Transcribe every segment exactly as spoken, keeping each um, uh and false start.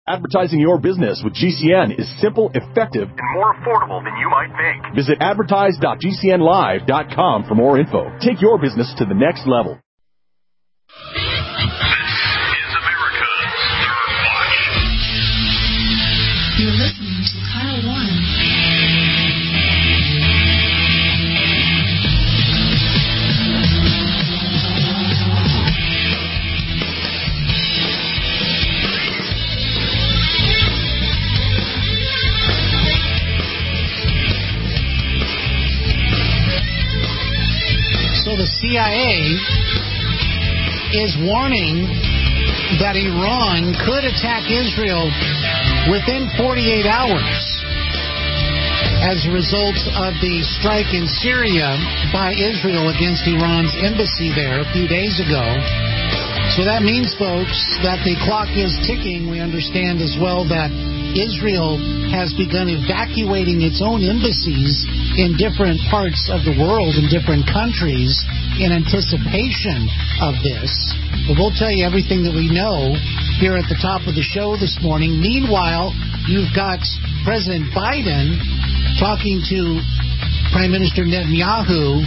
Advertising your business with G C N is simple, effective, and more affordable than you might think. Visit advertise dot g c n live dot com for more info. Take your business to the next level. This is America's Third Watch. You're listening to Kyle Warren. So the C I A is warning that Iran could attack Israel within forty-eight hours as a result of the strike in Syria by Israel against Iran's embassy there a few days ago. So that means, folks, that the clock is ticking. We understand as well that Israel has begun evacuating its own embassies in different parts of the world, in different countries, in anticipation of this. But we'll tell you everything that we know here at the top of the show this morning. Meanwhile, you've got President Biden talking to Prime Minister Netanyahu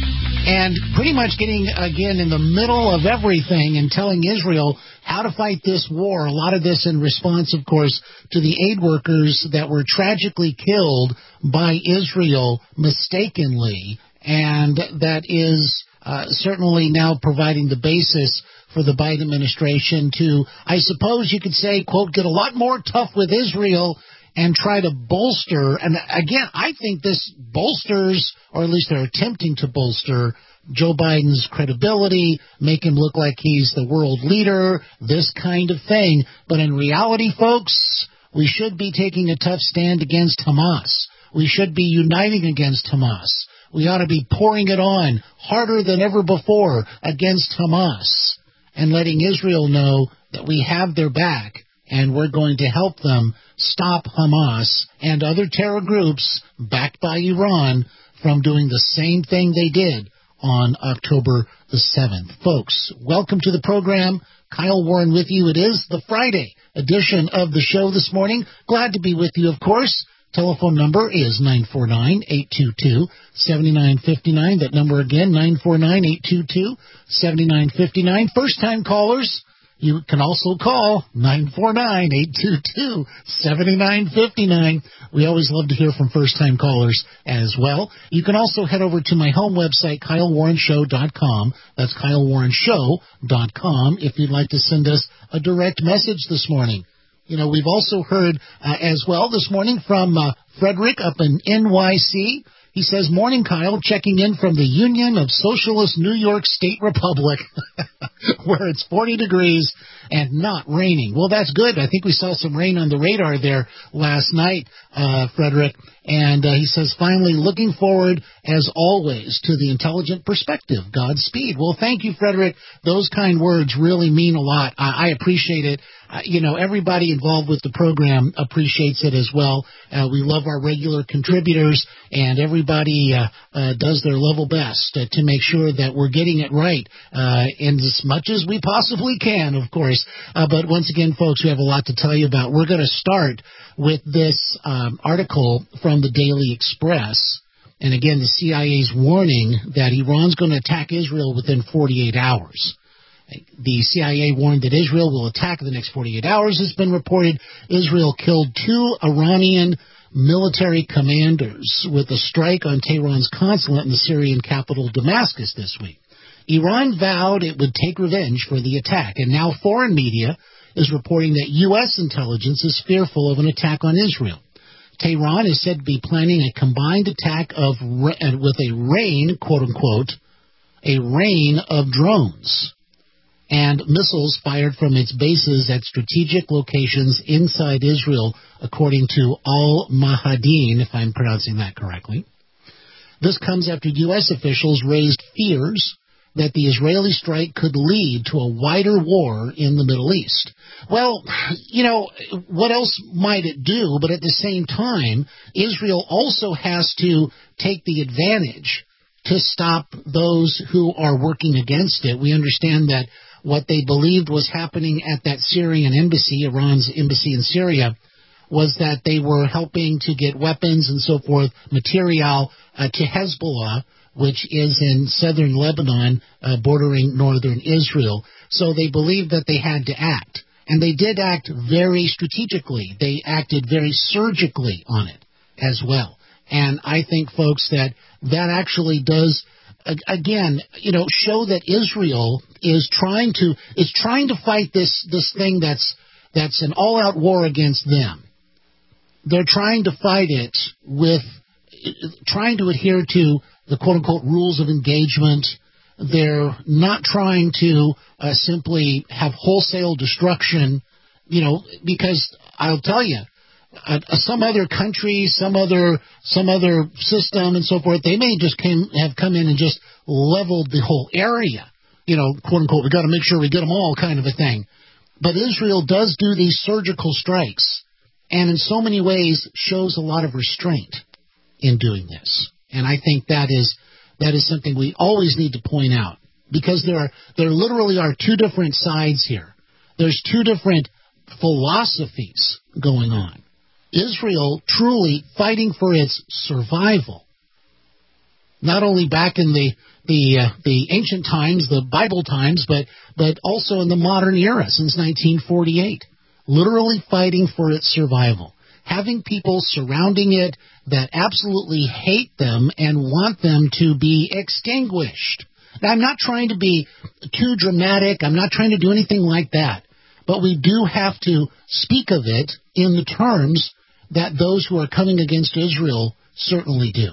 and pretty much getting, again, in the middle of everything and telling Israel how to fight this war. A lot of this in response, of course, to the aid workers that were tragically killed by Israel mistakenly. And that is uh, certainly now providing the basis for the Biden administration to, I suppose you could say, quote, get a lot more tough with Israel and try to bolster, and again, I think this bolsters, or at least they're attempting to bolster, Joe Biden's credibility, make him look like he's the world leader, this kind of thing. But in reality, folks, we should be taking a tough stand against Hamas. We should be uniting against Hamas. We ought to be pouring it on harder than ever before against Hamas and letting Israel know that we have their back and we're going to help them stop Hamas and other terror groups backed by Iran from doing the same thing they did on October the seventh. Folks, welcome to the program. Kyle Warren with you. It is the Friday edition of the show this morning. Glad to be with you, of course. Telephone number is nine four nine, eight two two, seven nine five nine. That number again, nine four nine, eight two two, seven nine five nine. First-time callers, you can also call nine four nine, eight two two, seven nine five nine. We always love to hear from first-time callers as well. You can also head over to my home website, kyle warren show dot com. That's kyle warren show dot com if you'd like to send us a direct message this morning. You know, we've also heard uh, as well this morning from uh, Frederick up in N Y C. He says, morning, Kyle, checking in from the Union of Socialist New York State Republic, where it's forty degrees and not raining. Well, that's good. I think we saw some rain on the radar there last night, uh, Frederick. And uh, he says, finally, looking forward, as always, to the intelligent perspective. Godspeed. Well, thank you, Frederick. Those kind words really mean a lot. I, I appreciate it. Uh, you know, everybody involved with the program appreciates it as well. Uh, we love our regular contributors, and everybody uh, uh, does their level best uh, to make sure that we're getting it right uh, in as much as we possibly can, of course. Uh, but once again, folks, we have a lot to tell you about. We're going to start with this um, article from the Daily Express. And again, the C I A's warning that Iran's going to attack Israel within forty-eight hours. The C I A warned that Israel will attack in the next forty-eight hours. It's been reported Israel killed two Iranian military commanders with a strike on Tehran's consulate in the Syrian capital Damascus this week. Iran vowed it would take revenge for the attack, and now foreign media is reporting that U S intelligence is fearful of an attack on Israel. Tehran is said to be planning a combined attack of with a rain, quote-unquote, a rain of drones and missiles fired from its bases at strategic locations inside Israel, according to Al-Mahadin, if I'm pronouncing that correctly. This comes after U S officials raised fears that the Israeli strike could lead to a wider war in the Middle East. Well, you know, what else might it do? But at the same time, Israel also has to take the advantage to stop those who are working against it. We understand that what they believed was happening at that Syrian embassy, Iran's embassy in Syria, was that they were helping to get weapons and so forth, material uh, to Hezbollah, which is in southern Lebanon, uh, bordering northern Israel. So they believed that they had to act. And they did act very strategically. They acted very surgically on it as well. And I think, folks, that that actually does, again, you know, show that Israel is trying to is trying to fight this this thing that's that's an all-out war against them. They're trying to fight it with trying to adhere to the quote-unquote rules of engagement. They're not trying to uh, simply have wholesale destruction, you know, because I'll tell you, uh, some other country, some other some other system and so forth, they may just came, have come in and just leveled the whole area, you know, quote-unquote, we got to make sure we get them all kind of a thing. But Israel does do these surgical strikes, and in so many ways shows a lot of restraint in doing this. And I think that is that is something we always need to point out, because there are there literally are two different sides here. There's two different philosophies going on. Israel truly fighting for its survival, not only back in the the uh, the ancient times, the Bible times, but but also in the modern era since nineteen forty-eight, literally fighting for its survival. Having people surrounding it that absolutely hate them and want them to be extinguished. Now, I'm not trying to be too dramatic. I'm not trying to do anything like that. But we do have to speak of it in the terms that those who are coming against Israel certainly do.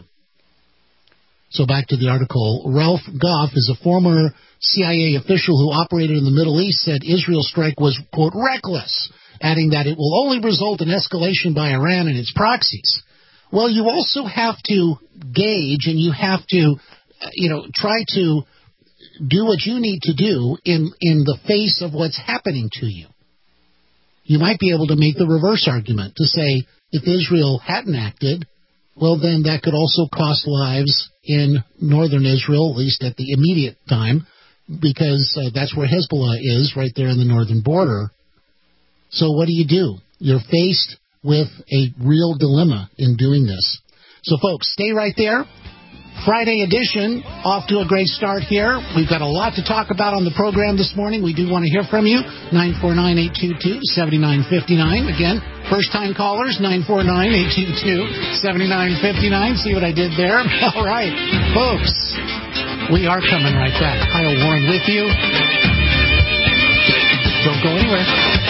So back to the article. Ralph Goff is a former C I A official who operated in the Middle East, said Israel's strike was, quote, reckless, adding that it will only result in escalation by Iran and its proxies. Well, you also have to gauge and you have to, you know, try to do what you need to do in, in the face of what's happening to you. You might be able to make the reverse argument to say if Israel hadn't acted, well, then that could also cost lives in northern Israel, at least at the immediate time, because uh, that's where Hezbollah is, right there in the northern border. So what do you do? You're faced with a real dilemma in doing this. So, folks, stay right there. Friday edition, off to a great start here. We've got a lot to talk about on the program this morning. We do want to hear from you. nine four nine, eight two two, seven nine five nine. Again, first-time callers, nine four nine, eight two two, seven nine five nine. See what I did there? All right, folks, we are coming right back. Kyle Warren with you. Don't go anywhere.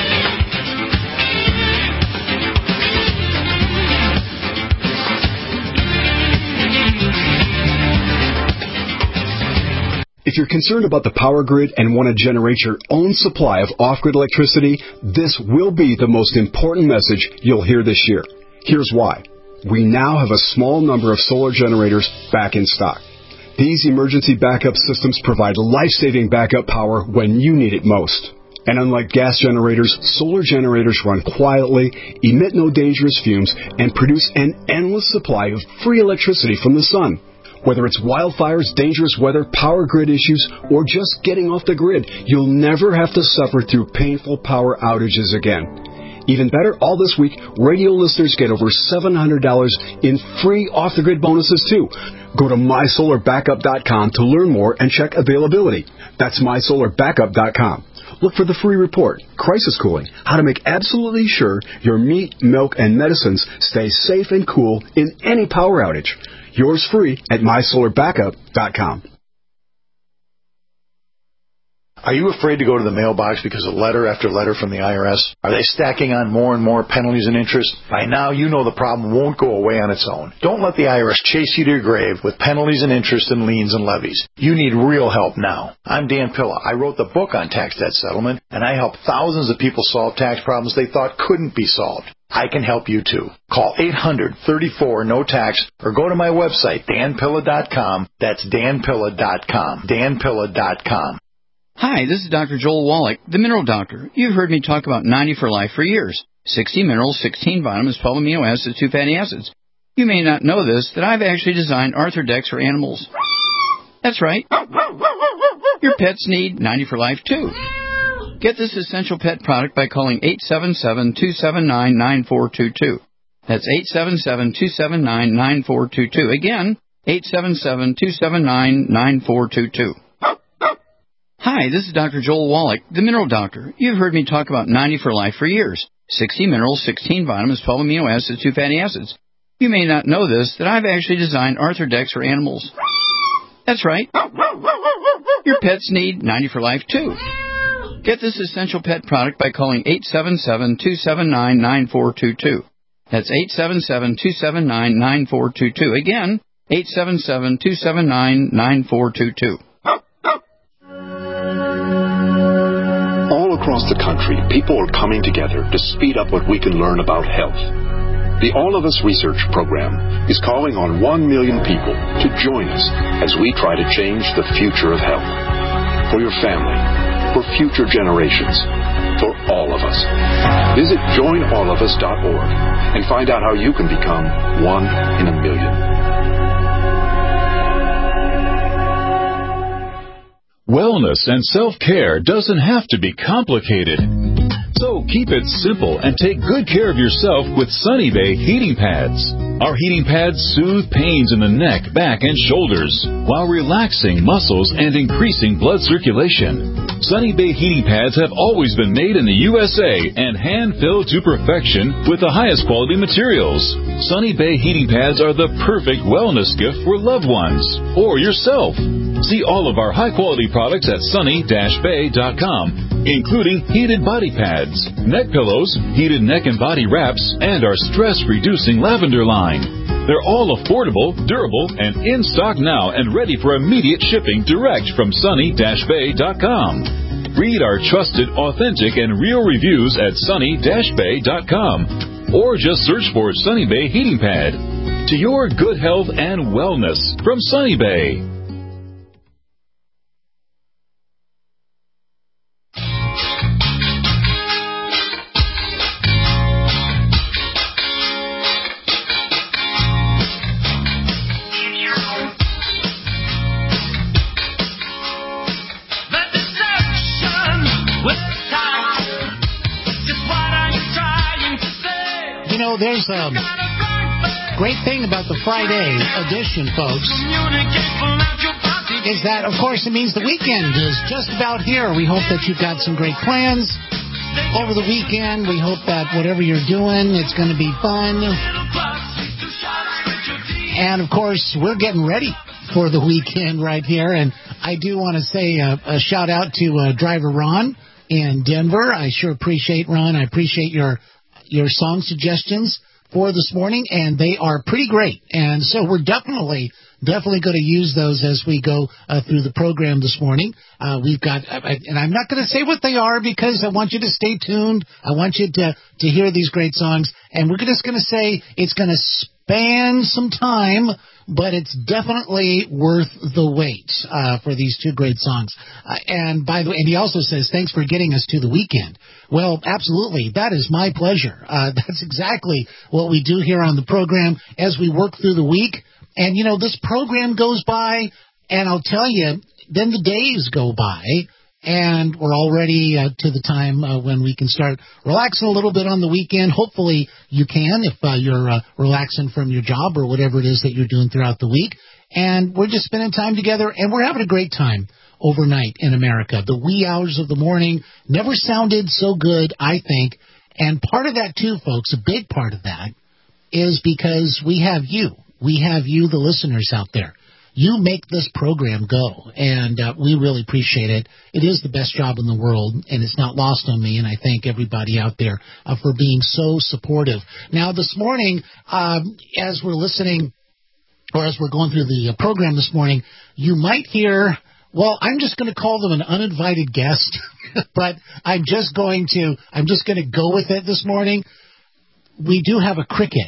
If you're concerned about the power grid and want to generate your own supply of off-grid electricity, this will be the most important message you'll hear this year. Here's why. We now have a small number of solar generators back in stock. These emergency backup systems provide life-saving backup power when you need it most. And unlike gas generators, solar generators run quietly, emit no dangerous fumes, and produce an endless supply of free electricity from the sun. Whether it's wildfires, dangerous weather, power grid issues, or just getting off the grid, you'll never have to suffer through painful power outages again. Even better, all this week, radio listeners get over seven hundred dollars in free off-the-grid bonuses, too. Go to my solar backup dot com to learn more and check availability. That's my solar backup dot com. Look for the free report, Crisis Cooling, how to make absolutely sure your meat, milk, and medicines stay safe and cool in any power outage. Yours free at my solar backup dot com. Are you afraid to go to the mailbox because of letter after letter from the I R S? Are they stacking on more and more penalties and interest? By now, you know the problem won't go away on its own. Don't let the I R S chase you to your grave with penalties and interest and liens and levies. You need real help now. I'm Dan Pilla. I wrote the book on tax debt settlement, and I help thousands of people solve tax problems they thought couldn't be solved. I can help you too. Call eight hundred, thirty-four, no tax or go to my website, dan pilla dot com. That's dan pilla dot com. dan pilla dot com. Hi, this is Doctor Joel Wallach, the Mineral Doctor. You've heard me talk about ninety for Life for years. sixty minerals, sixteen vitamins, twelve amino acids, two fatty acids. You may not know this, that I've actually designed Arthrodex for animals. That's right. Your pets need ninety for life, too. Get this essential pet product by calling eight seven seven, two seven nine, nine four two two. That's eight seven seven, two seven nine, nine four two two. Again, eight seven seven, two seven nine, nine four two two. Hi, this is Doctor Joel Wallach, the Mineral Doctor. You've heard me talk about ninety for life for years. sixty minerals, sixteen vitamins, twelve amino acids, two fatty acids. You may not know this, that I've actually designed Arthrodex for animals. That's right. Your pets need ninety for life, too. Get this essential pet product by calling eight seven seven, two seven nine, nine four two two. That's eight seven seven, two seven nine, nine four two two. Again, eight seven seven, two seven nine, nine four two two. All across the country, people are coming together to speed up what we can learn about health. The All of Us Research Program is calling on one million people to join us as we try to change the future of health. For your family, for future generations, for all of us. Visit join all of us dot org and find out how you can become one in a million. Wellness and self-care doesn't have to be complicated. So keep it simple and take good care of yourself with Sunny Bay heating pads. Our heating pads soothe pains in the neck, back, and shoulders while relaxing muscles and increasing blood circulation. Sunny Bay heating pads have always been made in the U S A and hand-filled to perfection with the highest quality materials. Sunny Bay heating pads are the perfect wellness gift for loved ones or yourself. See all of our high-quality products at sunny dash bay dot com, including heated body pads, neck pillows, heated neck and body wraps, and our stress-reducing lavender line. They're all affordable, durable, and in stock now and ready for immediate shipping direct from sunny dash bay dot com. Read our trusted, authentic, and real reviews at sunny dash bay dot com or just search for Sunny Bay Heating Pad. To your good health and wellness from Sunny Bay. There's a great thing about the Friday edition, folks, is that, of course, it means the weekend is just about here. We hope that you've got some great plans over the weekend. We hope that whatever you're doing, it's going to be fun. And, of course, we're getting ready for the weekend right here. And I do want to say a, a shout-out to uh, driver Ron in Denver. I sure appreciate, Ron, I appreciate your your song suggestions for this morning, and they are pretty great. And so we're definitely, definitely going to use those as we go uh, through the program this morning. Uh, we've got, uh, and I'm not going to say what they are because I want you to stay tuned. I want you to, to hear these great songs. And we're just going to say it's going to span some time, but it's definitely worth the wait uh, for these two great songs. Uh, and by the way, and he also says, thanks for getting us to the weekend. Well, absolutely. That is my pleasure. Uh, that's exactly what we do here on the program as we work through the week. And, you know, this program goes by, and I'll tell you, then the days go by, and we're already uh, to the time uh, when we can start relaxing a little bit on the weekend. Hopefully you can if uh, you're uh, relaxing from your job or whatever it is that you're doing throughout the week. And we're just spending time together, and we're having a great time overnight in America. The wee hours of the morning never sounded so good, I think. And part of that, too, folks, a big part of that, is because we have you. We have you, the listeners out there. You make this program go, and uh, we really appreciate it. It is the best job in the world, and it's not lost on me, and I thank everybody out there uh, for being so supportive. Now, this morning, um, as we're listening, or as we're going through the uh, program this morning, you might hear, well, I'm just going to call them an uninvited guest, but I'm just going to, I'm just going to go with it this morning. We do have a cricket.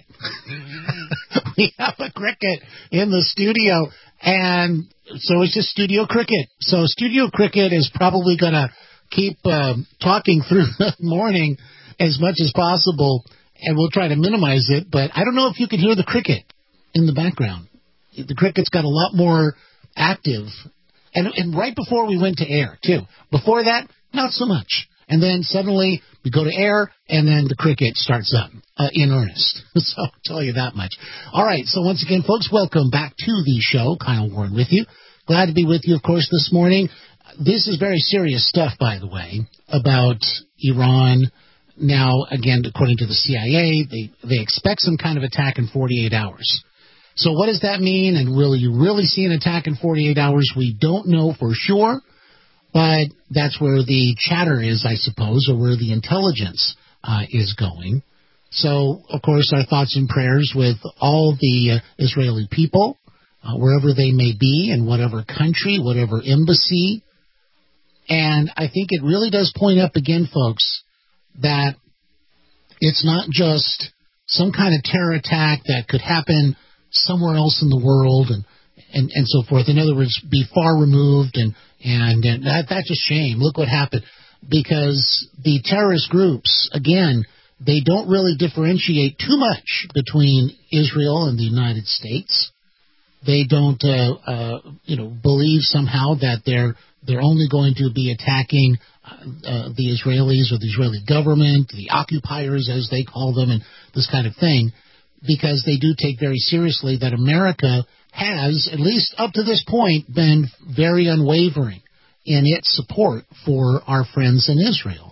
We have a cricket in the studio, and so it's just Studio Cricket. So Studio Cricket is probably going to keep uh, talking through the morning as much as possible, and we'll try to minimize it, but I don't know if you can hear the cricket in the background. The cricket's got a lot more active, And, and right before we went to air, too. Before that, not so much. And then suddenly we go to air, and then the cricket starts up uh, in earnest. So I'll tell you that much. All right, so once again, folks, welcome back to the show. Kyle Warren with you. Glad to be with you, of course, this morning. This is very serious stuff, by the way, about Iran. Now, again, according to the C I A, they, they expect some kind of attack in forty-eight hours. So what does that mean? And will you really see an attack in forty-eight hours? We don't know for sure, but that's where the chatter is, I suppose, or where the intelligence uh, is going. So, of course, our thoughts and prayers with all the uh, Israeli people, uh, wherever they may be, in whatever country, whatever embassy. And I think it really does point up again, folks, that it's not just some kind of terror attack that could happen somewhere else in the world and, and, and so forth. In other words, be far removed, and, and, and that, that's a shame. Look what happened. Because the terrorist groups, again, they don't really differentiate too much between Israel and the United States. They don't, uh, uh, you know, believe somehow that they're they're only going to be attacking uh, uh, the Israelis or the Israeli government, the occupiers, as they call them, and this kind of thing, because they do take very seriously that America has, at least up to this point, been very unwavering in its support for our friends in Israel.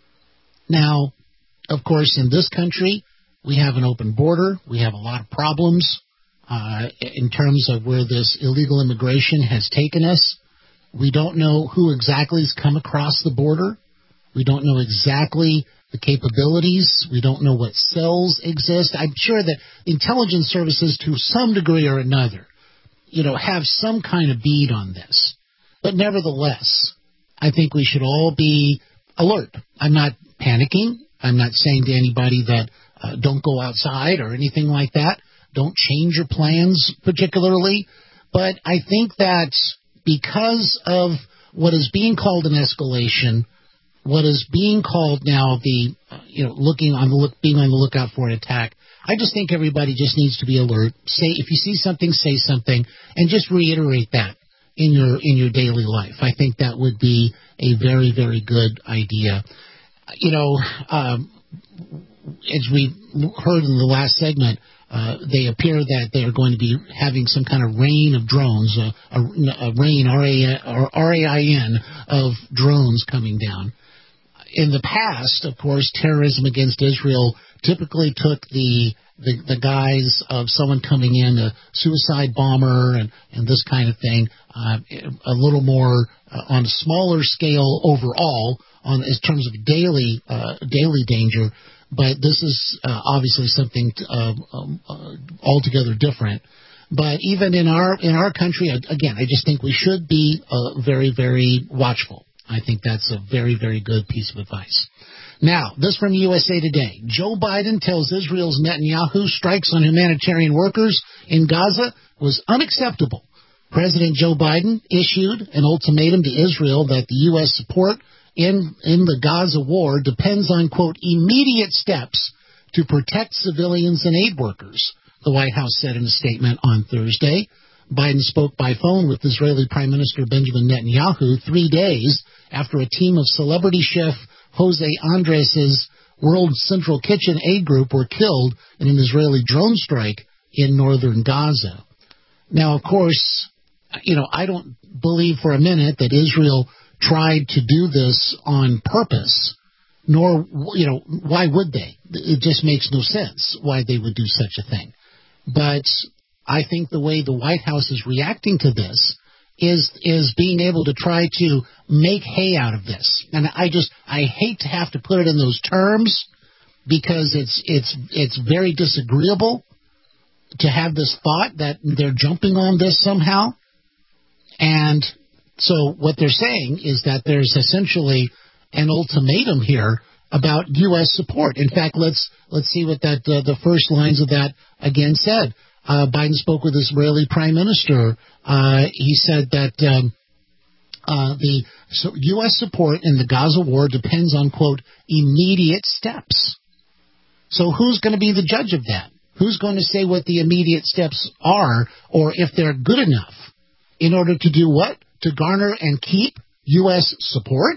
Now, of course, in this country, we have an open border. We have a lot of problems uh, in terms of where this illegal immigration has taken us. We don't know who exactly has come across the border. We don't know exactly the capabilities. We don't know what cells exist. I'm sure that intelligence services, to some degree or another, you know, have some kind of bead on this. But nevertheless, I think we should all be alert. I'm not panicking. I'm not saying to anybody that uh, don't go outside or anything like that. Don't change your plans particularly. But I think that because of what is being called an escalation, what is being called now the, uh, you know, looking on the look, being on the lookout for an attack, I just think everybody just needs to be alert. Say, if you see something, say something, and just reiterate that in your in your daily life. I think that would be a very, very good idea. You know, um, as we heard in the last segment, uh, they appear that they are going to be having some kind of rain of drones, uh, a, a rain, R A I N, of drones coming down. In the past, of course, terrorism against Israel typically took the the, the guise of someone coming in, a suicide bomber and, and this kind of thing, uh, a little more uh, on a smaller scale overall on in terms of daily uh, daily danger. But this is uh, obviously something uh, um, uh, altogether different. But even in our in our country, again, I just think we should be uh, very, very watchful. I think that's a very, very good piece of advice. Now, this from U S A Today. Joe Biden tells Israel's Netanyahu strikes on humanitarian workers in Gaza was unacceptable. President Joe Biden issued an ultimatum to Israel that the U S support in, in the Gaza war depends on, quote, immediate steps to protect civilians and aid workers, the White House said in a statement on Thursday. Biden spoke by phone with Israeli Prime Minister Benjamin Netanyahu three days after a team of celebrity chef Jose Andres' World Central Kitchen aid group were killed in an Israeli drone strike in northern Gaza. Now, of course, you know, I don't believe for a minute that Israel tried to do this on purpose, nor, you know, why would they? It just makes no sense why they would do such a thing. But I think the way the White House is reacting to this is is being able to try to make hay out of this. And I just, I hate to have to put it in those terms because it's it's it's very disagreeable to have this thought that they're jumping on this somehow. And so what they're saying is that there's essentially an ultimatum here about U S support. In fact, let's let's see what that uh, the first lines of that again said. Uh, Biden spoke with Israeli Prime Minister. Uh, he said that um, uh, the so U S support in the Gaza war depends on, quote, immediate steps. So who's going to be the judge of that? Who's going to say what the immediate steps are, or if they're good enough in order to do what? to garner and keep U S support?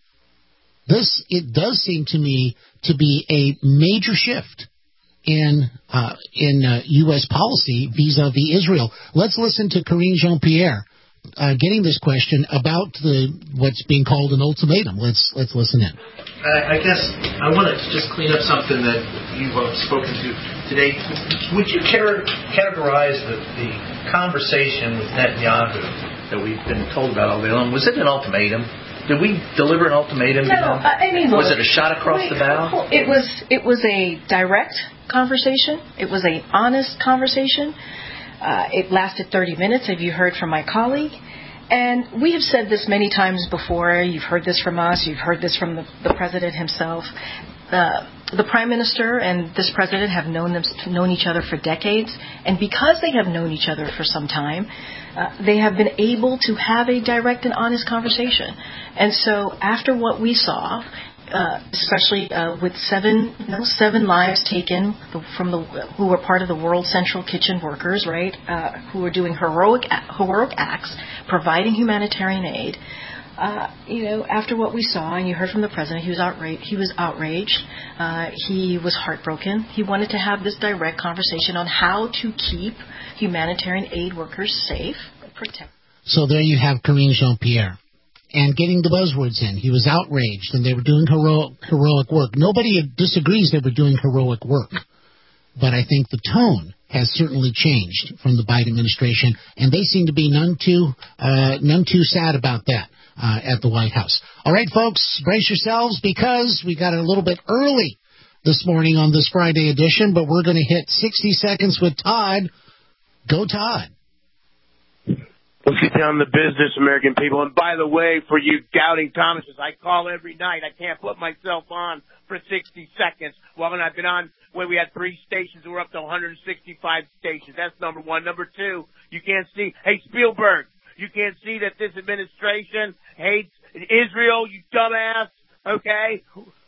This, it does seem to me to be a major shift in uh, in uh, U S policy vis-a-vis Israel. Let's listen to Karine Jean-Pierre uh, getting this question about the what's being called an ultimatum. Let's let's listen in. I, I guess I want to just clean up something that you've uh, spoken to today. Would you char- categorize the, the conversation with Netanyahu that we've been told about all day long? Was it an ultimatum? Did we deliver an ultimatum? No, I mean, was it a shot across the bow? It was. It was a direct conversation. It was an honest conversation. Uh, it lasted thirty minutes. Have you heard from my colleague? And we have said this many times before. You've heard this from us. You've heard this from the, the president himself. Uh, the prime minister and this president have known them, known each other for decades, and because they have known each other for some time, uh, they have been able to have a direct and honest conversation. And so, after what we saw, uh, especially uh, with seven, you know, seven lives taken from the who were part of the World Central Kitchen workers, right, uh, who were doing heroic heroic acts, providing humanitarian aid. Uh, you know, after what we saw, and you heard from the president, he was outraged. He was outraged. Uh, he was heartbroken. He wanted to have this direct conversation on how to keep humanitarian aid workers safe, protect. So there you have Karine Jean-Pierre, and getting the buzzwords in. He was outraged, and they were doing heroic heroic work. Nobody disagrees they were doing heroic work, but I think the tone has certainly changed from the Biden administration, and they seem to be none too uh, none too sad about that. Uh, at the White House. All right, folks, brace yourselves because we got it a little bit early this morning on this Friday edition, but we're going to hit sixty seconds with Todd. Go, Todd. Let's get down to business, American people. And by the way, for you doubting Thomases, I call every night. I can't put myself on for sixty seconds. Well, when I've been on, when we had three stations, we're up to one hundred sixty-five stations. That's number one. Number two, you can't see. Hey, Spielberg. You can't see that this administration hates Israel, you dumbass, okay?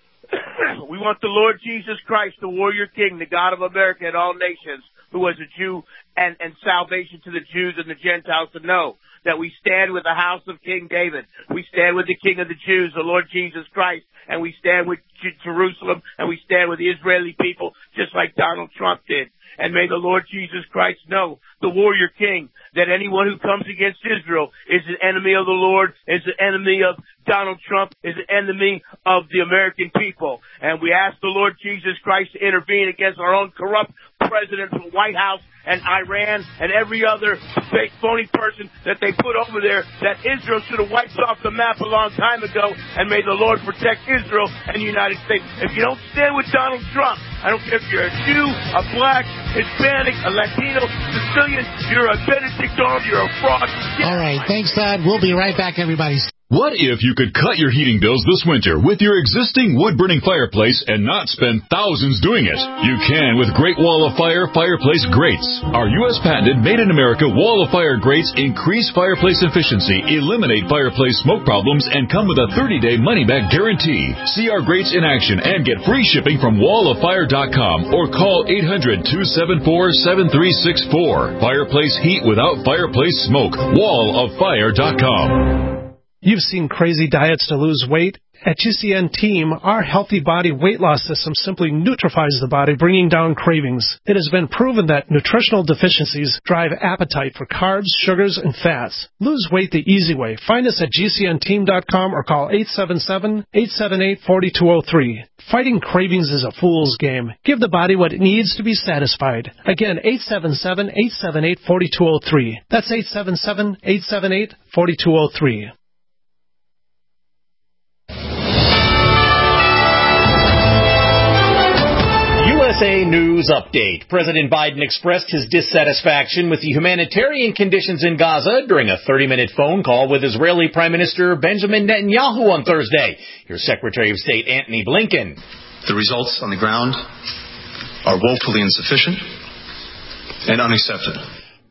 We want the Lord Jesus Christ, the warrior king, the God of America and all nations, who was a Jew, and, and salvation to the Jews and the Gentiles to know that we stand with the house of King David. We stand with the King of the Jews, the Lord Jesus Christ, and we stand with Jerusalem, and we stand with the Israeli people, just like Donald Trump did. And may the Lord Jesus Christ know, the warrior king, that anyone who comes against Israel is an enemy of the Lord, is an enemy of Donald Trump, is an enemy of the American people. And we ask the Lord Jesus Christ to intervene against our own corrupt president from the White House and Iran and every other fake, phony person that they put over there, that Israel should have wiped off the map a long time ago, and may the Lord protect Israel and the United States. If you don't stand with Donald Trump, I don't care if you're a Jew, a black, Hispanic, a Latino, Sicilian, you're a Benedict Arnold, you're a fraud. All right, thanks, Todd. We'll be right back, everybody. What if you could cut your heating bills this winter with your existing wood-burning fireplace and not spend thousands doing it? You can with Great Wall of Fire fireplace grates. Our U S patented made-in-America Wall of Fire grates increase fireplace efficiency, eliminate fireplace smoke problems, and come with a thirty-day money-back guarantee. See our grates in action and get free shipping from wall of fire dot com or call eight hundred, two seven four, seven three six four. Fireplace heat without fireplace smoke. wall of fire dot com. You've seen crazy diets to lose weight. At G C N Team, our healthy body weight loss system simply neutralizes the body, bringing down cravings. It has been proven that nutritional deficiencies drive appetite for carbs, sugars, and fats. Lose weight the easy way. Find us at G C N team dot com or call eight seven seven, eight seven eight, four two zero three. Fighting cravings is a fool's game. Give the body what it needs to be satisfied. Again, eight seven seven, eight seven eight, four two zero three. That's eight seven seven, eight seven eight, four two zero three. U S A News Update. President Biden expressed his dissatisfaction with the humanitarian conditions in Gaza during a thirty-minute phone call with Israeli Prime Minister Benjamin Netanyahu on Thursday. Here's Secretary of State Antony Blinken. The results on the ground are woefully insufficient and unacceptable.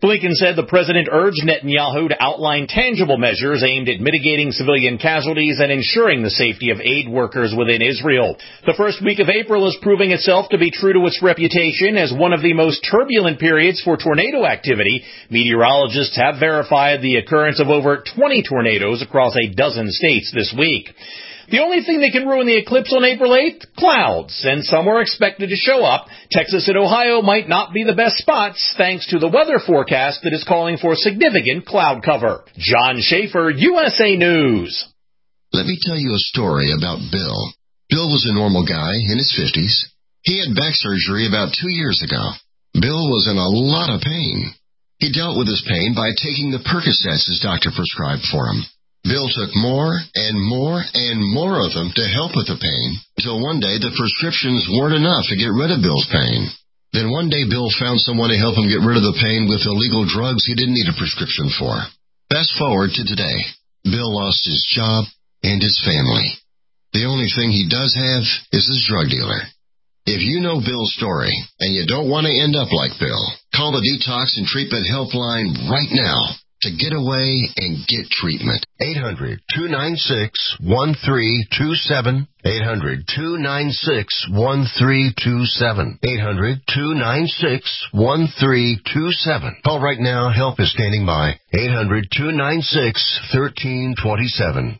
Blinken said the president urged Netanyahu to outline tangible measures aimed at mitigating civilian casualties and ensuring the safety of aid workers within Israel. The first week of April is proving itself to be true to its reputation as one of the most turbulent periods for tornado activity. Meteorologists have verified the occurrence of over twenty tornadoes across a dozen states this week. The only thing that can ruin the eclipse on April eighth? Clouds, and some are expected to show up. Texas and Ohio might not be the best spots, thanks to the weather forecast that is calling for significant cloud cover. John Schaefer, U S A News. Let me tell you a story about Bill. Bill was a normal guy in his fifties. He had back surgery about two years ago. Bill was in a lot of pain. He dealt with his pain by taking the Percocets his doctor prescribed for him. Bill took more and more and more of them to help with the pain, until one day the prescriptions weren't enough to get rid of Bill's pain. Then one day Bill found someone to help him get rid of the pain with illegal drugs he didn't need a prescription for. Fast forward to today. Bill lost his job and his family. The only thing he does have is his drug dealer. If you know Bill's story and you don't want to end up like Bill, call the Detox and Treatment Helpline right now to get away and get treatment. eight hundred, two nine six, one three two seven. eight hundred, two nine six, one three two seven. eight hundred, two nine six, one three two seven. Call right now. Help is standing by. eight hundred, two nine six, one three two seven.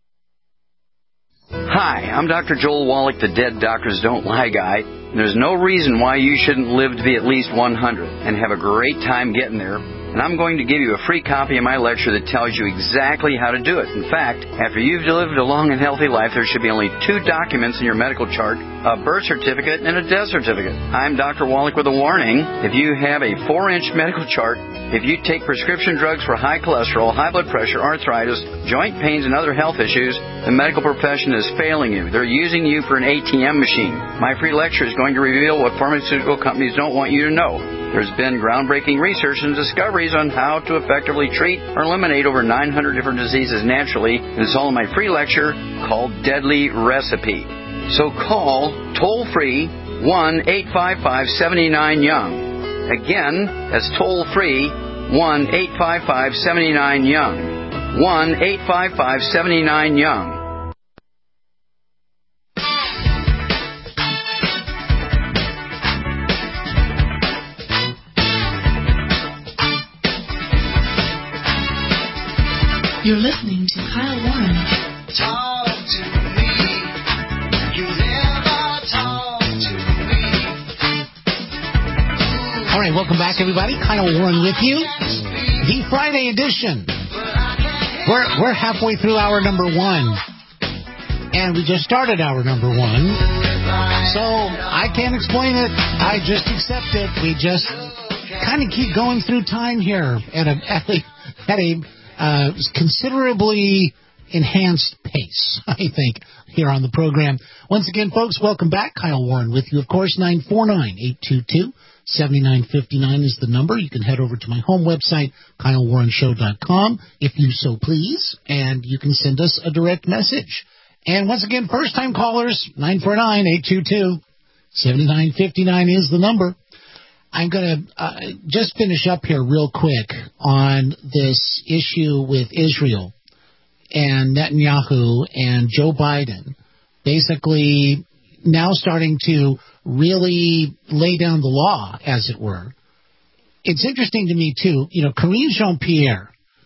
Hi, I'm Doctor Joel Wallach, the Dead Doctors Don't Lie guy. There's no reason why you shouldn't live to be at least one hundred and have a great time getting there. And I'm going to give you a free copy of my lecture that tells you exactly how to do it. In fact, after you've lived a long and healthy life, there should be only two documents in your medical chart, a birth certificate and a death certificate. I'm Doctor Wallach with a warning. If you have a four-inch medical chart, if you take prescription drugs for high cholesterol, high blood pressure, arthritis, joint pains, and other health issues, the medical profession is failing you. They're using you for an A T M machine. My free lecture is going to reveal what pharmaceutical companies don't want you to know. There's been groundbreaking research and discoveries on how to effectively treat or eliminate over nine hundred different diseases naturally, and it's all in my free lecture called Deadly Recipe. So call toll-free one eight five five, seven nine, young. Again, that's toll-free one eight five five, seven nine, young. one eight five five, seven nine, young. You're listening to Kyle Warren. Talk to me. You never talk to me. All right, welcome back, everybody. Kyle Warren with you. The Friday edition. We're we're halfway through hour number one, and we just started hour number one. So I can't explain it. I just accept it. We just kind of keep going through time here at a at a. At a Uh, considerably enhanced pace, I think, here on the program. Once again, folks, welcome back. Kyle Warren with you, of course. nine four nine, eight two two, seven nine five nine is the number. You can head over to my home website, kyle warren show dot com, if you so please, and you can send us a direct message. And once again, first-time callers, nine four nine, eight two two, seven nine five nine is the number. I'm going to uh, just finish up here real quick on this issue with Israel and Netanyahu and Joe Biden basically now starting to really lay down the law, as it were. It's interesting to me, too. You know, Karine Jean-Pierre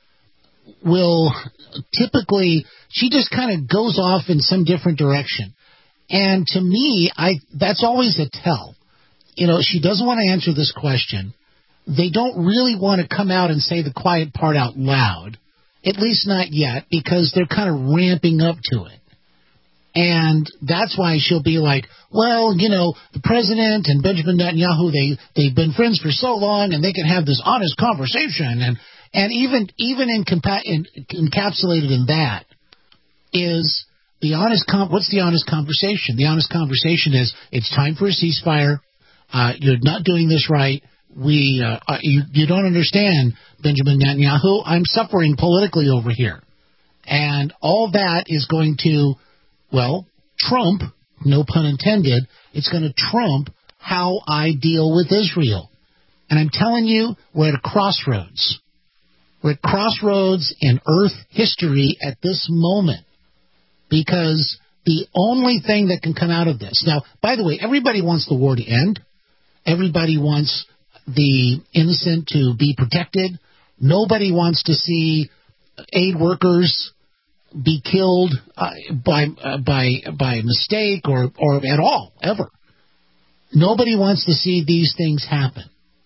will typically, she just kind of goes off in some different direction. And to me, I that's always a tell. You know, she doesn't want to answer this question. They don't really want to come out and say the quiet part out loud, at least not yet, because they're kind of ramping up to it. And that's why she'll be like, well, you know, the president and Benjamin Netanyahu, they, they've been friends for so long, and they can have this honest conversation. And, and even even in compa- in, encapsulated in that is the honest com- what's the honest conversation? The honest conversation is it's time for a ceasefire. Uh, you're not doing this right. We, uh, uh, you, you don't understand, Benjamin Netanyahu. I'm suffering politically over here. And all that is going to, well, trump, no pun intended, it's going to trump how I deal with Israel. And I'm telling you, we're at a crossroads. We're at crossroads in Earth history at this moment, because the only thing that can come out of this... Now, by the way, everybody wants the war to end. Everybody wants the innocent to be protected. Nobody wants to see aid workers be killed uh, by uh, by by mistake or, or at all, ever. Nobody wants to see these things happen.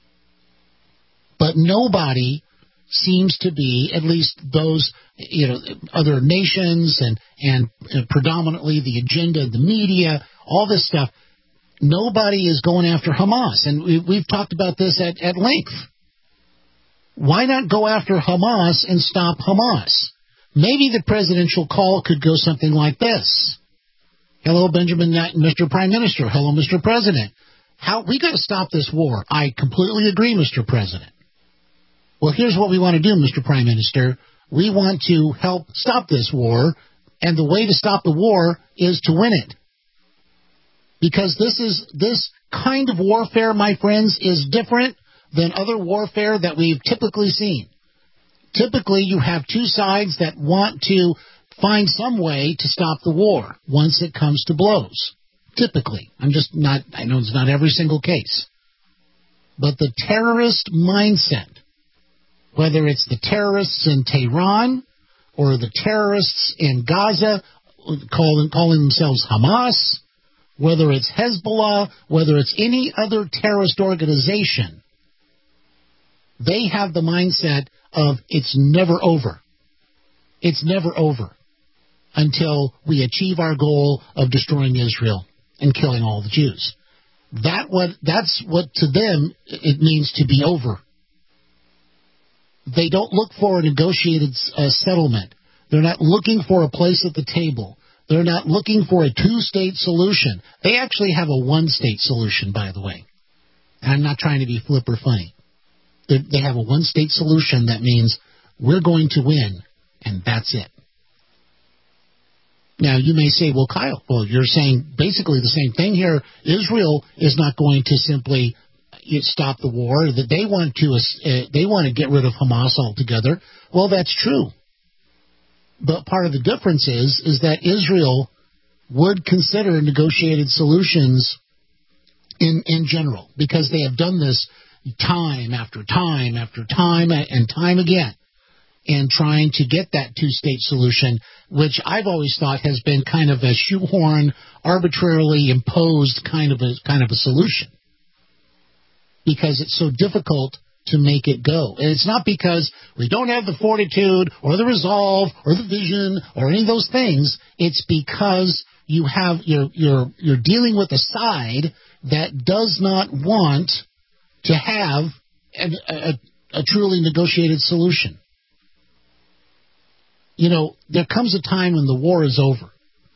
But nobody seems to be, at least those, you know, other nations and, and uh, predominantly the agenda, the media, all this stuff, nobody is going after Hamas. And we, we've talked about this at, at length. Why not go after Hamas and stop Hamas? Maybe the presidential call could go something like this. Hello, Benjamin Netanyahu, Mister Prime Minister. Hello, Mister President. How we got to stop this war. I completely agree, Mister President. Well, here's what we want to do, Mister Prime Minister. We want to help stop this war, and the way to stop the war is to win it. Because this is this kind of warfare, my friends, is different than other warfare that we've typically seen. Typically, you have two sides that want to find some way to stop the war once it comes to blows. Typically. I'm just not, I know it's not every single case. But the terrorist mindset, whether it's the terrorists in Tehran or the terrorists in Gaza calling, calling themselves Hamas, whether it's Hezbollah, whether it's any other terrorist organization, they have the mindset of it's never over. It's never over until we achieve our goal of destroying Israel and killing all the Jews. That what that's what to them it means to be over. They don't look for a negotiated uh, settlement. They're not looking for a place at the table. They're not looking for a two-state solution. They actually have a one-state solution, by the way. And I'm not trying to be flip or funny. They, they have a one-state solution that means we're going to win, and that's it. Now, you may say, well, Kyle, well, you're saying basically the same thing here. Israel is not going to simply stop the war. That they want to uh, they want to get rid of Hamas altogether. Well, that's true. But part of the difference is, is that Israel would consider negotiated solutions in, in general, because they have done this time after time after time and time again in trying to get that two-state solution, which I've always thought has been kind of a shoehorn, arbitrarily imposed kind of a kind of a solution, because it's so difficult to make it go. And it's not because we don't have the fortitude or the resolve or the vision or any of those things. It's because you have you're you're you're dealing with a side that does not want to have a, a, a truly negotiated solution. You know, there comes a time when the war is over.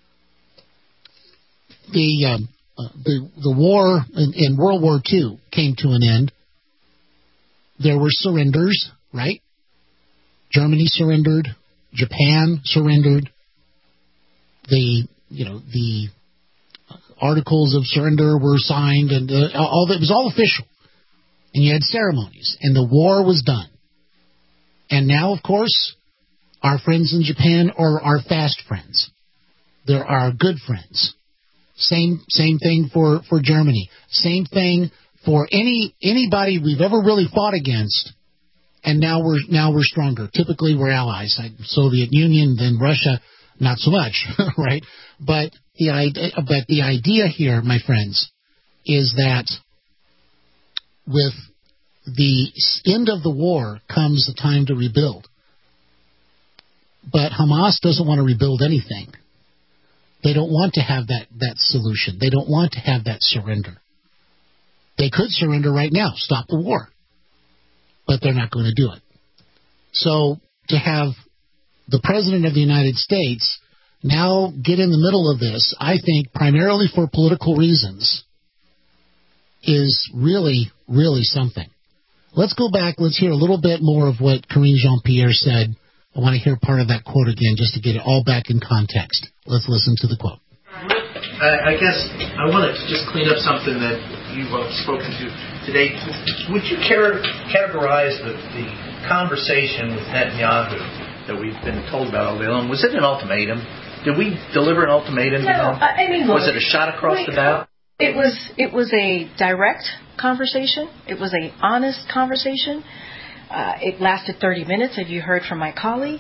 The um, uh, the the war in, in World War Two came to an end. There were surrenders, right? Germany surrendered, Japan surrendered. The you know the articles of surrender were signed, and uh, all that, it was all official. And you had ceremonies, and the war was done. And now, of course, our friends in Japan are our fast friends. They're our good friends. Same same thing for, for Germany. Same thing for any anybody we've ever really fought against, and now we're now we're stronger. Typically, we're allies. Like Soviet Union, then Russia, not so much, right? But the idea, but the idea here, my friends, is that with the end of the war comes the time to rebuild. But Hamas doesn't want to rebuild anything. They don't want to have that, that solution. They don't want to have that surrender. They could surrender right now, stop the war. But they're not going to do it. So to have the President of the United States now get in the middle of this, I think primarily for political reasons, is really, really something. Let's go back. Let's hear a little bit more of what Karine Jean-Pierre said. I want to hear part of that quote again just to get it all back in context. Let's listen to the quote. I, I guess I wanted to just clean up something that you've uh, spoken to today. Would you car- categorize the, the conversation with Netanyahu that we've been told about all day long? Was it an ultimatum? Did we deliver an ultimatum? No, to him? I mean, was it a shot across wait, the bow? It was. It was a direct conversation. It was a honest conversation. Uh, it lasted thirty minutes, as you heard from my colleague.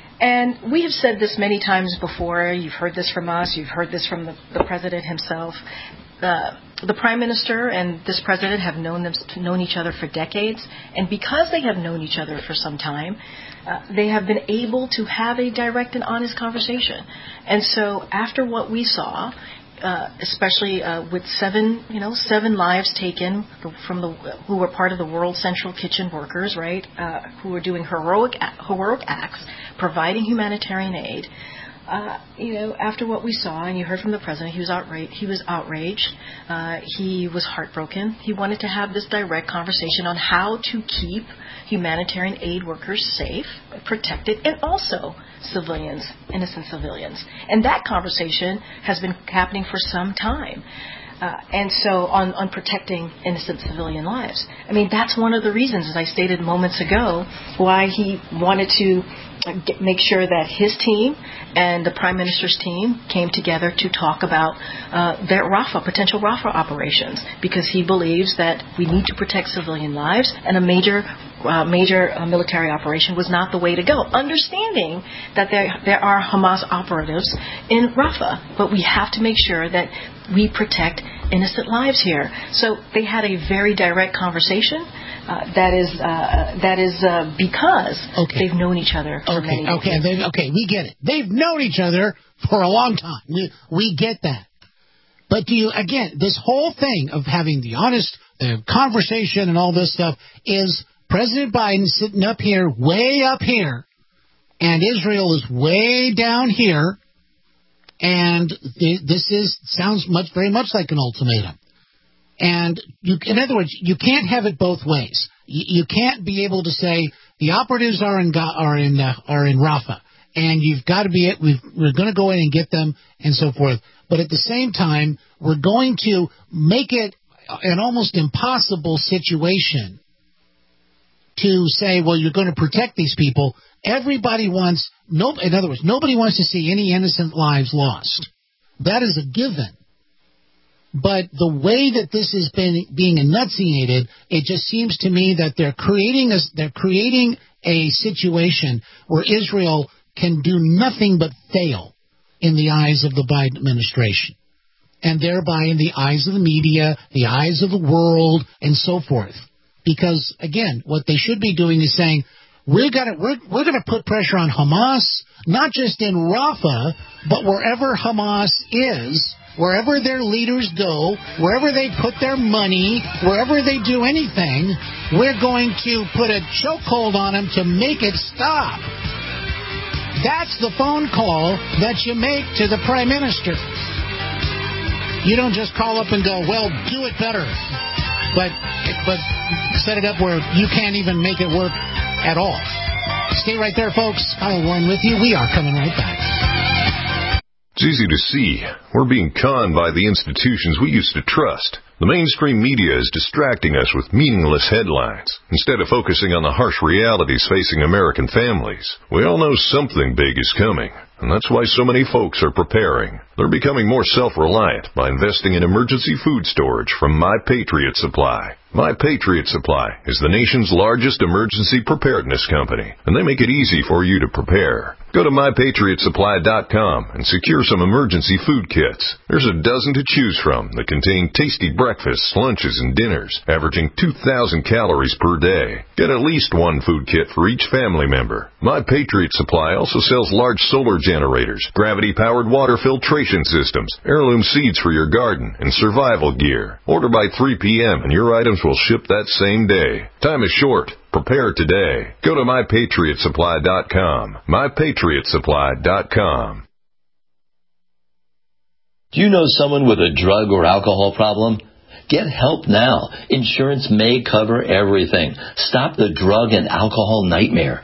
And we have said this many times before. You've heard this from us. You've heard this from the, the president himself. Uh, the prime minister and this president have known them, known each other for decades, and because they have known each other for some time, uh, they have been able to have a direct and honest conversation. And so, after what we saw, uh, especially uh, with seven, you know, seven lives taken from the who were part of the World Central Kitchen workers, right, uh, who were doing heroic heroic acts, providing humanitarian aid. Uh, you know, after what we saw, and you heard from the president, he was outraged. He was outraged. Uh, he was heartbroken. He wanted to have this direct conversation on how to keep humanitarian aid workers safe, protected, and also civilians, innocent civilians. And that conversation has been happening for some time. Uh, and so on, on protecting innocent civilian lives. I mean, that's one of the reasons, as I stated moments ago, why he wanted to get, make sure that his team and the Prime Minister's team came together to talk about uh, their Rafah, potential Rafah operations, because he believes that we need to protect civilian lives, and a major uh, major uh, military operation was not the way to go, understanding that there, there are Hamas operatives in Rafah, but we have to make sure that we protect innocent lives here. So they had a very direct conversation. Uh, that is uh, that is uh, because okay. they've known each other for okay, many okay, decades. they, okay, we get it. They've known each other for a long time. We, we get that. But do you, again, this whole thing of having the honest uh, conversation and all this stuff is President Biden sitting up here, way up here, and Israel is way down here. And this is sounds much very much like an ultimatum. And you, in other words, you can't have it both ways. You, you can't be able to say the operatives are in are in uh, are in Rafah, and you've got to be we've, we're going to go in and get them and so forth. But at the same time, we're going to make it an almost impossible situation to say, well, you're going to protect these people. Everybody wants, no, in other words, nobody wants to see any innocent lives lost. That is a given. But the way that this has been being enunciated, it just seems to me that they're creating a, they're creating a situation where Israel can do nothing but fail in the eyes of the Biden administration, and thereby in the eyes of the media, the eyes of the world, and so forth. Because, again, what they should be doing is saying, We're gonna we're we're gonna put pressure on Hamas, not just in Rafah, but wherever Hamas is, wherever their leaders go, wherever they put their money, wherever they do anything, we're going to put a chokehold on them to make it stop. That's the phone call that you make to the Prime Minister. You don't just call up and go, well, do it better, but but set it up where you can't even make it work at all. Stay right there, folks. Kyle Warren with you. We are coming right back. It's easy to see. We're being conned by the institutions we used to trust. The mainstream media is distracting us with meaningless headlines instead of focusing on the harsh realities facing American families. We all know something big is coming, and that's why so many folks are preparing. They're becoming more self-reliant by investing in emergency food storage from My Patriot Supply. My Patriot Supply is the nation's largest emergency preparedness company, and they make it easy for you to prepare. Go to my patriot supply dot com and secure some emergency food kits. There's a dozen to choose from that contain tasty breakfasts, lunches, and dinners, averaging two thousand calories per day. Get at least one food kit for each family member. My Patriot Supply also sells large solar generators, gravity-powered water filtration systems, heirloom seeds for your garden, and survival gear. Order by three p.m. and your items will ship that same day. Time is short. Prepare today. Go to my patriot supply dot com. my patriot supply dot com. Do you know someone with a drug or alcohol problem? Get help now. Insurance may cover everything. Stop the drug and alcohol nightmare.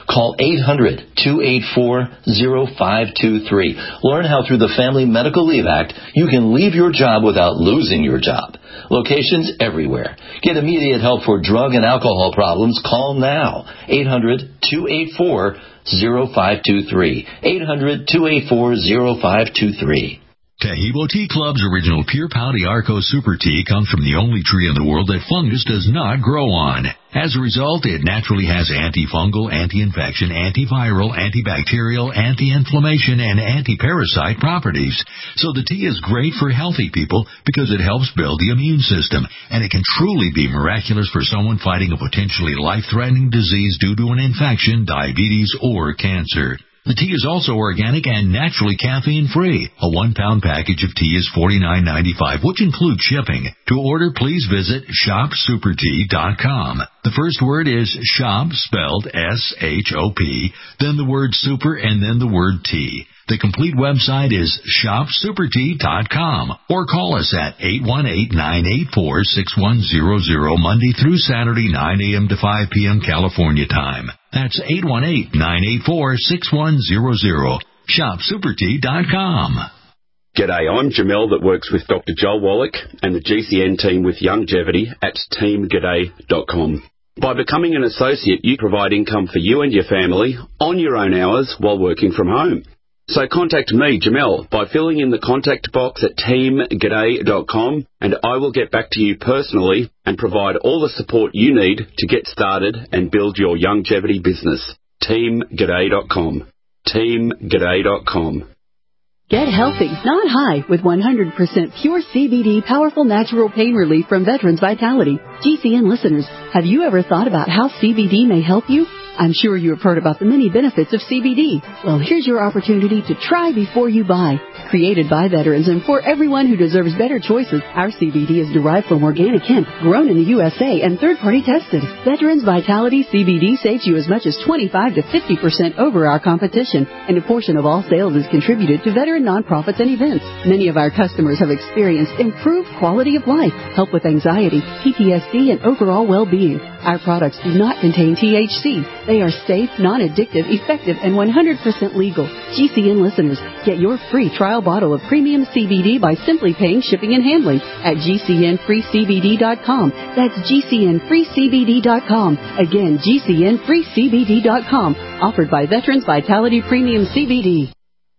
Call eight hundred, two eight four, zero five two three. Learn how through the Family Medical Leave Act you can leave your job without losing your job. Locations everywhere. Get immediate help for drug and alcohol problems. Call now. eight hundred, two eight four, zero five two three. eight hundred, two eight four, zero five two three. Tahibo Tea Club's original Pure Pau Arco Super Tea comes from the only tree in the world that fungus does not grow on. As a result, it naturally has antifungal, anti-infection, antiviral, antibacterial, anti-inflammation, and anti-parasite properties. So the tea is great for healthy people because it helps build the immune system, and it can truly be miraculous for someone fighting a potentially life-threatening disease due to an infection, diabetes, or cancer. The tea is also organic and naturally caffeine-free. A one-pound package of tea is forty-nine ninety-five, which includes shipping. To order, please visit shop super tea dot com. The first word is shop, spelled S H O P, then the word super, and then the word tea. The complete website is shop super tea dot com, or call us at eight one eight, nine eight four, six one zero zero Monday through Saturday, nine a.m. to five p.m. California time. That's eight one eight, nine eight four, six one zero zero. shop super tea dot com. G'day, I'm Jamel that works with Doctor Joel Wallach and the G C N team with Longevity at team g'day dot com. By becoming an associate, you provide income for you and your family on your own hours while working from home. So contact me, Jamel, by filling in the contact box at team g'day dot com, and I will get back to you personally and provide all the support you need to get started and build your longevity business. team g'day dot com. team g'day dot com. Get healthy, not high, with one hundred percent pure C B D powerful natural pain relief from Veterans Vitality. G C N listeners, have you ever thought about how C B D may help you? I'm sure you have heard about the many benefits of C B D. Well, here's your opportunity to try before you buy. Created by veterans and for everyone who deserves better choices, our C B D is derived from organic hemp, grown in the U S A and third-party tested. Veterans Vitality C B D saves you as much as twenty-five to fifty percent over our competition, and a portion of all sales is contributed to veteran nonprofits and events. Many of our customers have experienced improved quality of life, help with anxiety, P T S D, and overall well-being. Our products do not contain T H C. They are safe, non-addictive, effective, and one hundred percent legal. G C N listeners, get your free trial bottle of premium C B D by simply paying shipping and handling at G C N free C B D dot com. That's G C N free C B D dot com. Again, G C N free C B D dot com. Offered by Veterans Vitality Premium C B D.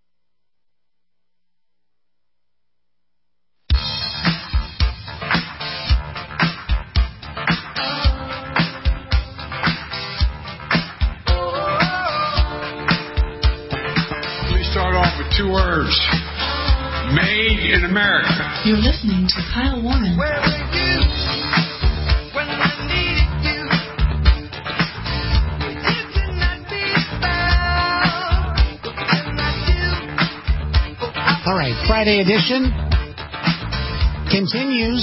Two words. Made in America. You're listening to Kyle Warren. Where were you when I needed you? You could not be found. All right, Friday edition continues.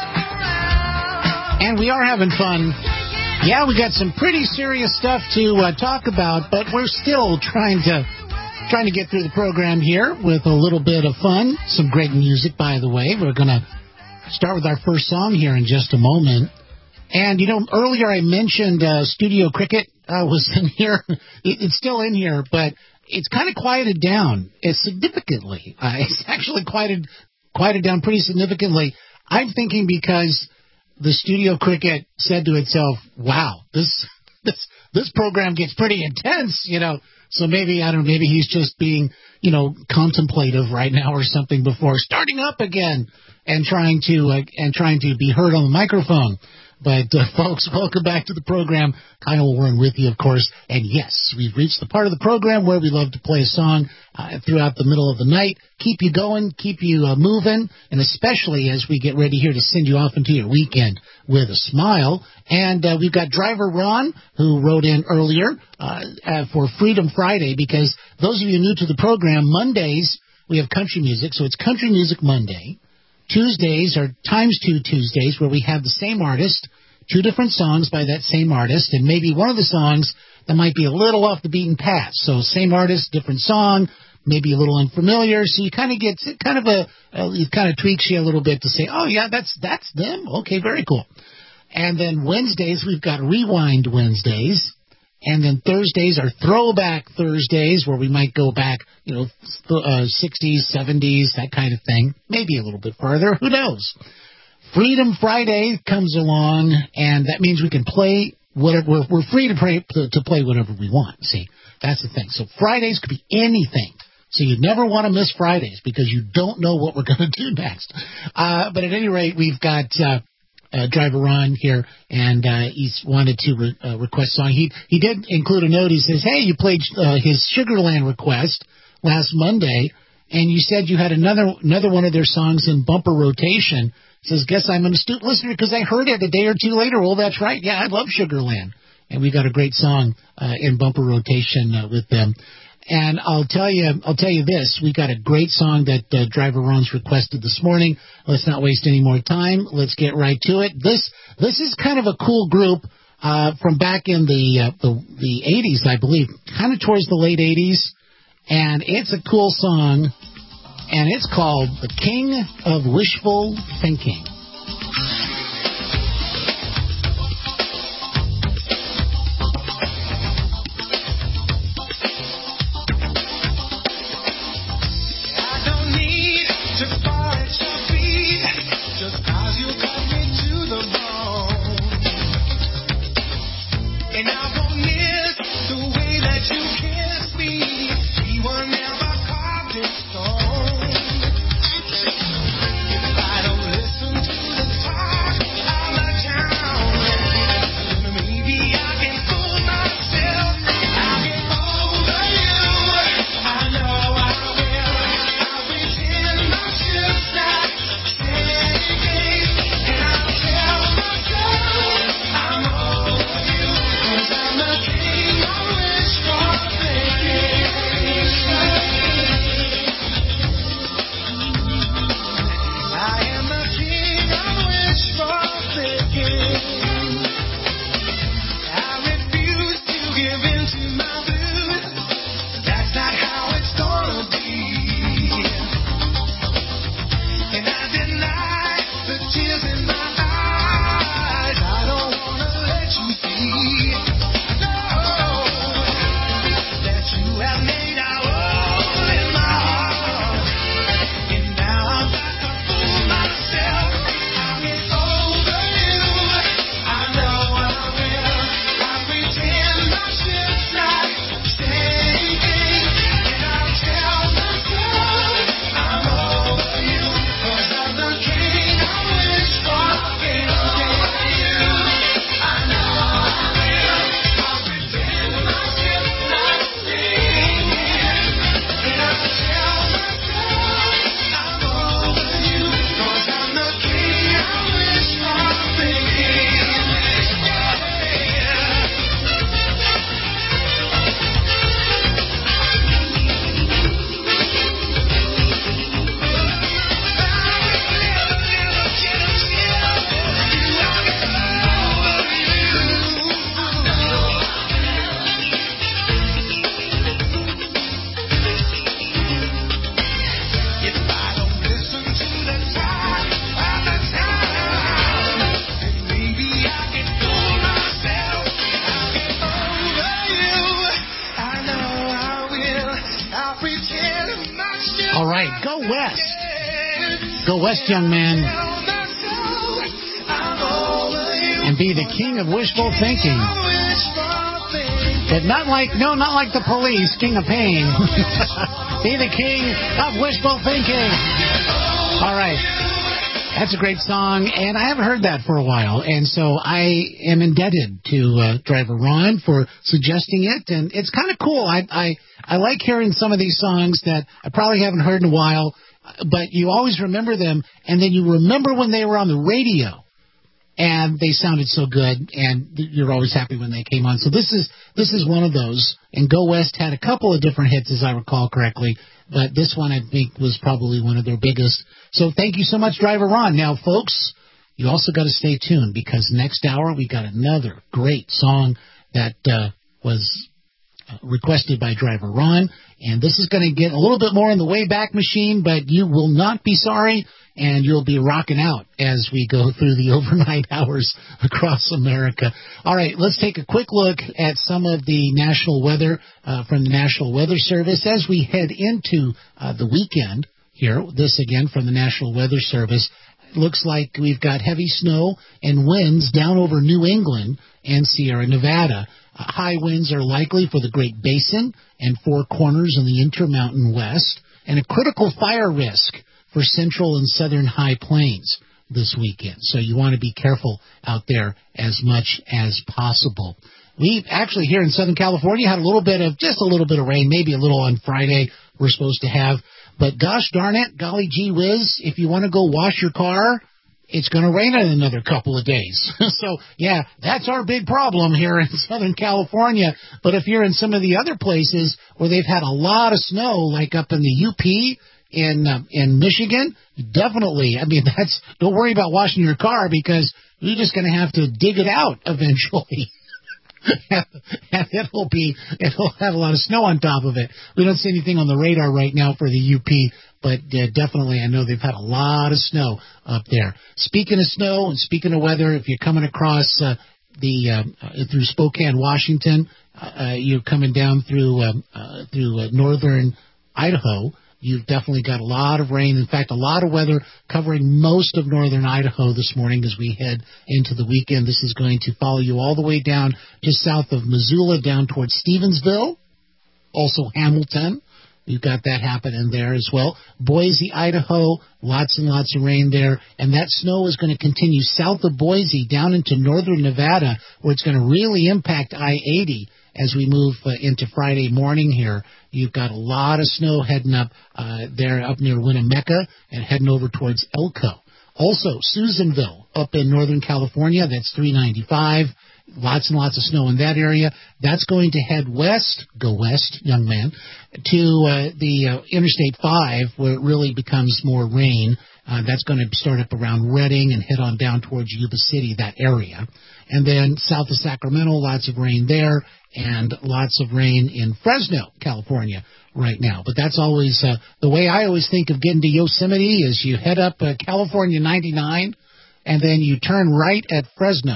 And we are having fun. Yeah, we got some pretty serious stuff to uh, talk about, but we're still trying to Trying to get through the program here with a little bit of fun. Some great music, by the way. We're going to start with our first song here in just a moment. And, you know, earlier I mentioned uh, Studio Cricket uh, was in here. It, it's still in here, but it's kind of quieted down uh, significantly. Uh, it's actually quieted, quieted down pretty significantly. I'm thinking because the Studio Cricket said to itself, wow, this this this program gets pretty intense, you know. So maybe, I don't know, maybe he's just being, you know, contemplative right now or something before starting up again and trying to uh, and trying to be heard on the microphone. But, uh, folks, welcome back to the program. Kyle Warren with you, of course. And, yes, we've reached the part of the program where we love to play a song uh, throughout the middle of the night, keep you going, keep you uh, moving, and especially as we get ready here to send you off into your weekend with a smile. And uh, we've got Driver Ron, who wrote in earlier uh, uh, for Freedom Friday, because those of you new to the program, Mondays we have country music, so it's Country Music Monday. Tuesdays are times two Tuesdays, where we have the same artist, two different songs by that same artist, and maybe one of the songs that might be a little off the beaten path. So same artist, different song, maybe a little unfamiliar. So you kind of get kind of a, uh, it kind of tweaks you a little bit to say, oh yeah, that's that's them. Okay, very cool. And then Wednesdays we've got Rewind Wednesdays, And then Thursdays are Throwback Thursdays, where we might go back, you know, uh, sixties, seventies, that kind of thing. Maybe a little bit further. Who knows? Freedom Friday comes along, and that means we can play whatever. We're, we're free to, pray, to, to play whatever we want. See, that's the thing. So Fridays could be anything. So you never want to miss Fridays because you don't know what we're going to do next. Uh, but at any rate, we've got uh, uh, Driver Ron here, and uh, he's wanted to re- uh, request a song. He he did include a note. He says, hey, you played uh, his Sugarland request last Monday, and you said you had another another one of their songs in bumper rotation. He says, guess I'm an astute listener because I heard it a day or two later. Well, that's right. Yeah, I love Sugarland. And we got a great song uh, in bumper rotation uh, with them. And I'll tell you, I'll tell you this: we got a great song that uh, Driver Ron's requested this morning. Let's not waste any more time. Let's get right to it. This this is kind of a cool group uh, from back in the, uh, the the eighties, I believe, kind of towards the late eighties, and it's a cool song, and it's called "The King of Wishful Thinking." West, young man, and be the king of wishful thinking. But not like, no, not like the police, king of pain. Be the king of wishful thinking. All right. That's a great song, and I haven't heard that for a while, and so I am indebted to uh, Driver Ron for suggesting it, and it's kind of cool. I, I I like hearing some of these songs that I probably haven't heard in a while, but you always remember them, and then you remember when they were on the radio, and they sounded so good, and you're always happy when they came on. So this is this is one of those, and Go West had a couple of different hits, as I recall correctly, but this one, I think, was probably one of their biggest. So thank you so much, Driver Ron. Now, folks, you also got to stay tuned, because next hour we got another great song that uh, was requested by driver Ron. And this is going to get a little bit more in the Wayback Machine, but you will not be sorry, and you'll be rocking out as we go through the overnight hours across America. All right, let's take a quick look at some of the national weather uh, from the National Weather Service as we head into uh, the weekend here. This again from the National Weather Service. It looks like we've got heavy snow and winds down over New England and Sierra Nevada. Uh, high winds are likely for the Great Basin and Four Corners in the Intermountain West, and a critical fire risk for central and southern high plains this weekend. So you want to be careful out there as much as possible. We actually here in Southern California had a little bit of, just a little bit of rain, maybe a little on Friday we're supposed to have. But gosh darn it, golly gee whiz, if you want to go wash your car, it's going to rain in another couple of days. So, yeah, that's our big problem here in Southern California. But if you're in some of the other places where they've had a lot of snow, like up in the U P, in uh, in Michigan, definitely, I mean, that's, don't worry about washing your car because you're just going to have to dig it out eventually. And it'll be, it'll have a lot of snow on top of it. We don't see anything on the radar right now for the U P, but uh, definitely I know they've had a lot of snow up there. Speaking of snow and speaking of weather, if you're coming across uh, the uh, through Spokane, Washington, uh, you're coming down through um, uh, through uh, northern Idaho, you've definitely got a lot of rain. In fact, a lot of weather covering most of northern Idaho this morning as we head into the weekend. This is going to follow you all the way down just south of Missoula, down towards Stevensville, also Hamilton. You've got that happening there as well. Boise, Idaho, lots and lots of rain there. And that snow is going to continue south of Boise down into northern Nevada, where it's going to really impact I eighty as we move uh, into Friday morning here. You've got a lot of snow heading up uh, there up near Winnemucca and heading over towards Elko. Also, Susanville up in Northern California, that's three ninety-five. Lots and lots of snow in that area. That's going to head west, go west, young man, to uh, the uh, Interstate five, where it really becomes more rain. Uh, that's going to start up around Redding and head on down towards Yuba City, that area. And then south of Sacramento, lots of rain there, and lots of rain in Fresno, California right now. But that's always, uh, the way I always think of getting to Yosemite is you head up uh, California ninety-nine, and then you turn right at Fresno.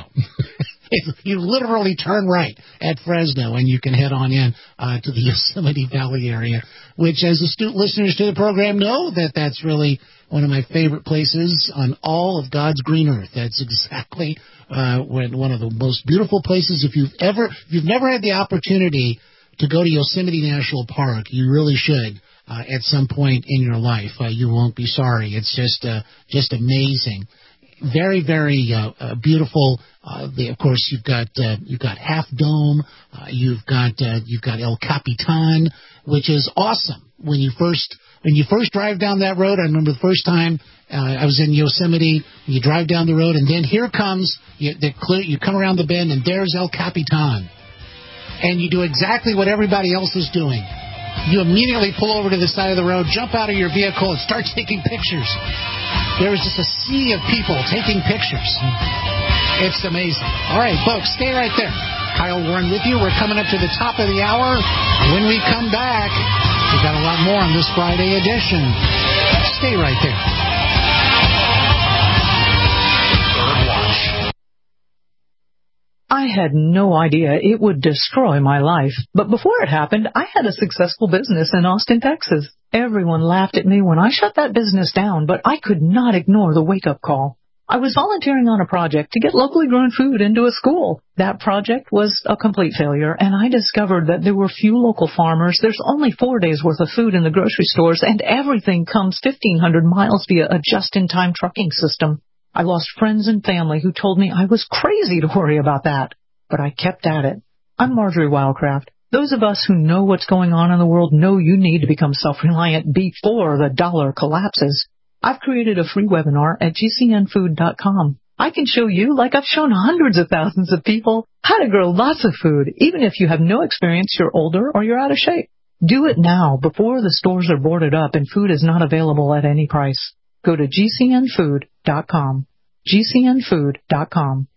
You literally turn right at Fresno, and you can head on in uh, to the Yosemite Valley area, which, as astute listeners to the program know, that that's really one of my favorite places on all of God's green earth. That's exactly uh, one of the most beautiful places. If you've ever, if you've never had the opportunity to go to Yosemite National Park, you really should uh, at some point in your life. Uh, you won't be sorry. It's just uh, just amazing. Very, very uh, uh, beautiful. Uh, the, of course, you've got uh, you've got Half Dome. Uh, you've got uh, you've got El Capitan, which is awesome. When you first when you first drive down that road, I remember the first time uh, I was in Yosemite. You drive down the road, and then here comes you, the clear, you come around the bend, and there's El Capitan, and you do exactly what everybody else is doing. You immediately pull over to the side of the road, jump out of your vehicle, and start taking pictures. There is just a sea of people taking pictures. It's amazing. All right, folks, stay right there. Kyle Warren with you. We're coming up to the top of the hour. When we come back, we've got a lot more on this Friday edition. Stay right there. I had no idea it would destroy my life. But before it happened, I had a successful business in Austin, Texas. Everyone laughed at me when I shut that business down, but I could not ignore the wake-up call. I was volunteering on a project to get locally grown food into a school. That project was a complete failure, and I discovered that there were few local farmers. There's only four days' worth of food in the grocery stores, and everything comes fifteen hundred miles via a just-in-time trucking system. I lost friends and family who told me I was crazy to worry about that, but I kept at it. I'm Marjorie Wildcraft. Those of us who know what's going on in the world know you need to become self-reliant before the dollar collapses. I've created a free webinar at G C N food dot com. I can show you, like I've shown hundreds of thousands of people, how to grow lots of food, even if you have no experience, you're older, or you're out of shape. Do it now before the stores are boarded up and food is not available at any price. Go to G C N food dot com. G C N food dot com.